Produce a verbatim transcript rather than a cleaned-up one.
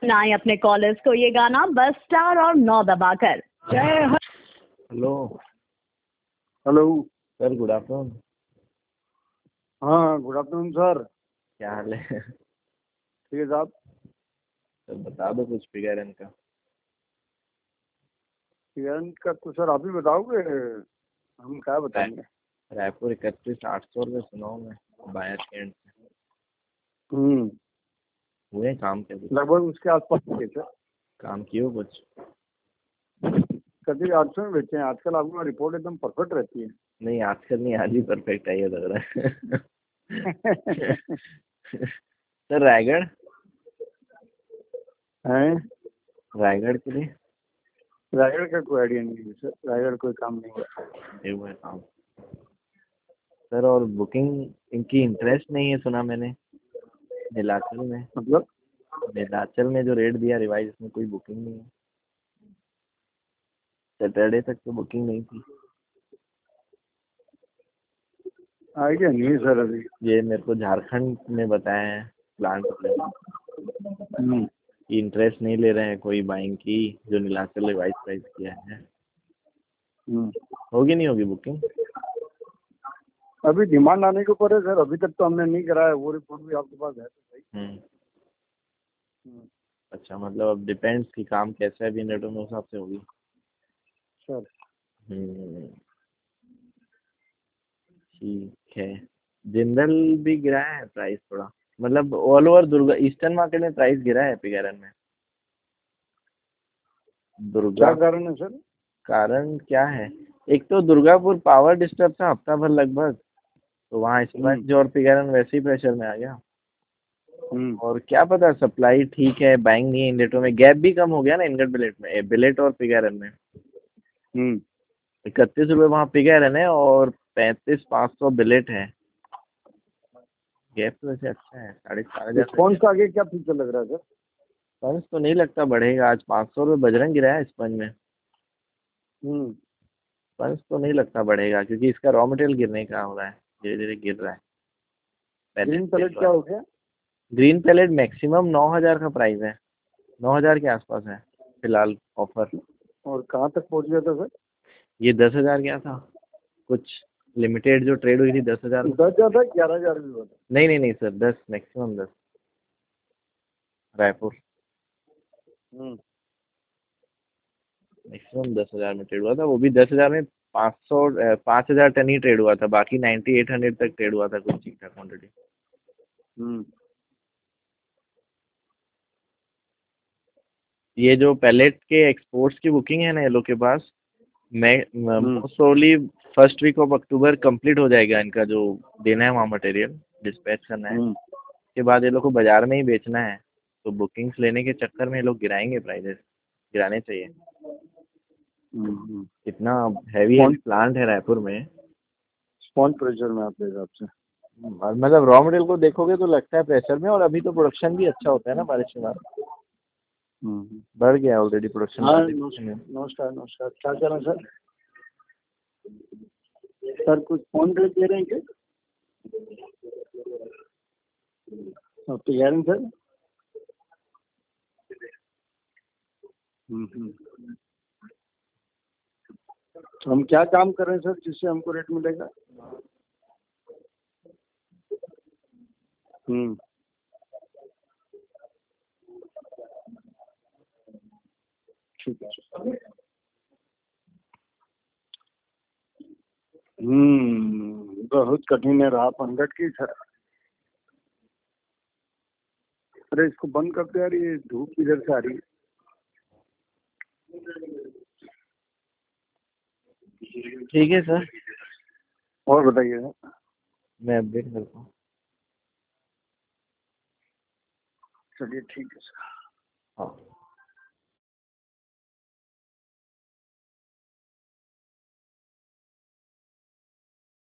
सुनाएं अपने कॉलर्स को ये गाना बस स्टार और नौ दबाकर। जय हो। Hello hello sir, good afternoon. हाँ गुड आफ्टरनून सर। क्या हाल है? ठीक है साहब। सर बता दो कुछ फिगर इनका। फिगर का तो सर आप ही बताओगे, हम क्या बताएंगे। रायपुर इकतीस आठ सौ रुपये सुनाओ मैं बायर के एंड से। हम्म हुए काम के कुछ? लगभग उसके आसपास ही है सर। काम किए हो कुछ? कभी आठ सौ में बेचे हैं। आजकल आपकी रिपोर्ट एकदम परफेक्ट रहती है। नहीं, आजकल नहीं, आज ही परफेक्ट है ये लग रहा है। सर रायगढ़ हैं? रायगढ़ के लिए रायगढ़ का कोई आइडिया नहीं है सर। रायगढ़ कोई काम नहीं हुआ। ये हुआ है काम सर। और बुकिंग इनकी इंटरेस्ट नहीं है सुना मैंने नीलाचल में। मतलब नीलाचल में जो रेट दिया रिवाइज, इसमें कोई बुकिंग नहीं है। सैटरडे तक तो बुकिंग नहीं थी। आइडिया नहीं है सर अभी। ये मेरे को झारखंड में बताया है प्लांट वाले हम्म कि इंटरेस्ट नहीं ले रहे हैं कोई बाइंग की, जो नीलाचल रिवाइज प्राइस किया है। हम्म होगी नहीं होगी बुकिंग? अभी डिमांड आने के ऊपर है सर। अभी तक तो हमने नहीं कराया। वो रिपोर्ट भी आपके पास है तो सही। हम्म हम्म, अच्छा, मतलब अब डिपेंड्स कि काम कैसा है भी नेटो में, उस हिसाब से होगी। सर हम्म ठीक है। जिंदल भी गिरा है प्राइस थोड़ा, मतलब all over Durga eastern market में प्राइस गिरा है पिगरन में। दुर्गा क्या कारण है सर? कारण क्या है? एक तो दुर्गापुर पावर डिस्टर्ब था हफ्ता भर लगभग, तो वहाँ हम्म स्पंज और पिगरन वैसे ही प्रेशर में आ गया। हम्म और क्या पता, सप्लाई ठीक है, बाइंग नहीं है इंडेटो में, गैप भी कम हो गया ना इनगट बिलेट में, बिलेट और पिगरन में। हम्म इकतीस रुपये वहाँ पिगरन है और पैंतीस पाँच सौ बिलेट है। गैप तो वैसे अच्छा है, साढ़े चार हजार स्पॉन्ज का आगे क्या फ्यूचर लग रहा है सर? स्पंज तो नहीं लगता बढ़ेगा। आज पाँच सौ रुपये बजरंग गिरा है स्पंज में। हम्म स्पंज तो नहीं लगता बढ़ेगा, क्योंकि इसका रॉ मटेरियल गिरने का हो रहा है, धीरे धीरे गिर रहा है। ग्रीन पैलेट पैलेट क्या हो गया? ग्रीन पैलेट मैक्सिमम नौ हजार का प्राइस है, नौ हजार के आसपास है फिलहाल ऑफर। और कहाँ तक पहुँच गया था सर? ये दस हजार क्या था कुछ, लिमिटेड जो ट्रेड हुई थी दस हजार में। दस हजार ग्यारह हजार भी हुआ था। नहीं नहीं नहीं सर, दस मैक्सिमम दस रायपुर हम्म मैक्सिमम दस हजार में ट्रेड हुआ था, वो भी दस हजार में पाँच सौ पाँच हजार टन ही ट्रेड हुआ था, बाकी नाइन्टी एट हंड्रेड तक ट्रेड हुआ था कुछ ठीक ठाक क्वान्टिटी। हम्म ये जो पैलेट के एक्सपोर्ट्स की बुकिंग है ना ये लोग के पास, मैं hmm most probably first week of October complete हो जाएगा इनका, जो देना है वहाँ मटेरियल डिस्पैच करना है। हम्म उसके बाद ये लोग को बाजार में ही बेचना है, तो बुकिंग्स लेने के चक्कर में ये लोग गिराएंगे प्राइजेस, गिराने चाहिए। हम्म इतना हैवी हैवी प्लांट है रायपुर में। स्पॉन्ज प्रेशर में आपके हिसाब से? और मतलब रॉ मटेरियल को देखोगे तो लगता है प्रेशर में, और अभी तो प्रोडक्शन भी अच्छा होता है ना बारिश के बाद, हम्म बढ़ गया ऑलरेडी प्रोडक्शन। हाँ नमस्कार नमस्कार। क्या कह रहे हैं सर? सर कुछ फोन रेट दे रहे हैं क्या? तो कह रहे हैं सर। हम्म हम्म तो हम क्या काम कर रहे हैं सर जिससे हमको रेट मिलेगा? हम्म ठीक है। हम्म बहुत कठिन है रहा पंकज की सर। अरे इसको बंद कर दो यार, ये धूप इधर से आ रही है। ठीक है सर, और बताइए सर। मैं अपडेट करता हूँ। चलिए ठीक है सर। हाँ।